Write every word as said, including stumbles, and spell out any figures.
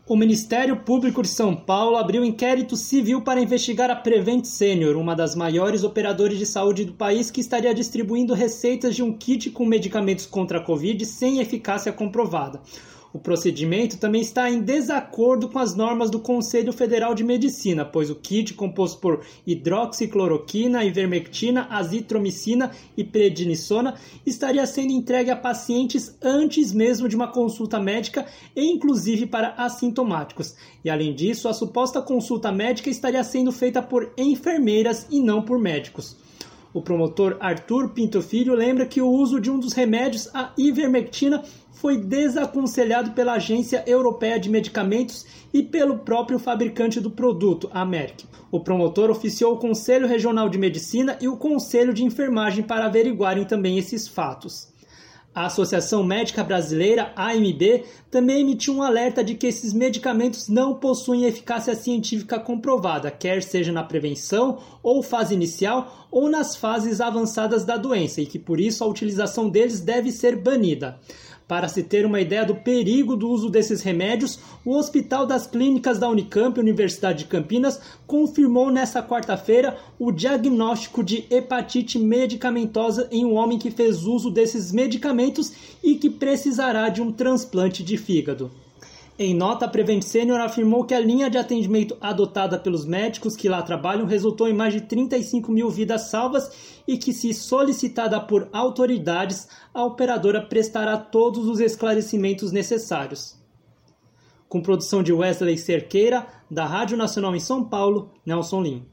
O Ministério Público de São Paulo abriu inquérito civil para investigar a Prevent Senior, uma das maiores operadoras de saúde do país, que estaria distribuindo receitas de um kit com medicamentos contra a Covid sem eficácia comprovada. O procedimento também está em desacordo com as normas do Conselho Federal de Medicina, pois o kit, composto por hidroxicloroquina, ivermectina, azitromicina e prednisona, estaria sendo entregue a pacientes antes mesmo de uma consulta médica e inclusive para assintomáticos. E além disso, a suposta consulta médica estaria sendo feita por enfermeiras e não por médicos. O promotor Arthur Pinto Filho lembra que o uso de um dos remédios, a ivermectina, foi desaconselhado pela Agência Europeia de Medicamentos e pelo próprio fabricante do produto, a Merck. O promotor oficiou o Conselho Regional de Medicina e o Conselho de Enfermagem para averiguarem também esses fatos. A Associação Médica Brasileira, A M B, também emitiu um alerta de que esses medicamentos não possuem eficácia científica comprovada, quer seja na prevenção ou fase inicial ou nas fases avançadas da doença, e que por isso a utilização deles deve ser banida. Para se ter uma ideia do perigo do uso desses remédios, o Hospital das Clínicas da Unicamp, Universidade de Campinas, confirmou nesta quarta-feira o diagnóstico de hepatite medicamentosa em um homem que fez uso desses medicamentos e que precisará de um transplante de fígado. Em nota, a Prevent Senior afirmou que a linha de atendimento adotada pelos médicos que lá trabalham resultou em mais de trinta e cinco mil vidas salvas e que, se solicitada por autoridades, a operadora prestará todos os esclarecimentos necessários. Com produção de Wesley Cerqueira, da Rádio Nacional em São Paulo, Nelson Lim.